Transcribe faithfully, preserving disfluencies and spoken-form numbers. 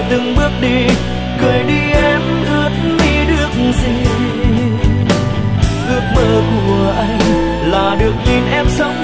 để từng bước đi, cười đi em ước mi được gì. Ước mơ của anh là được nhìn em sống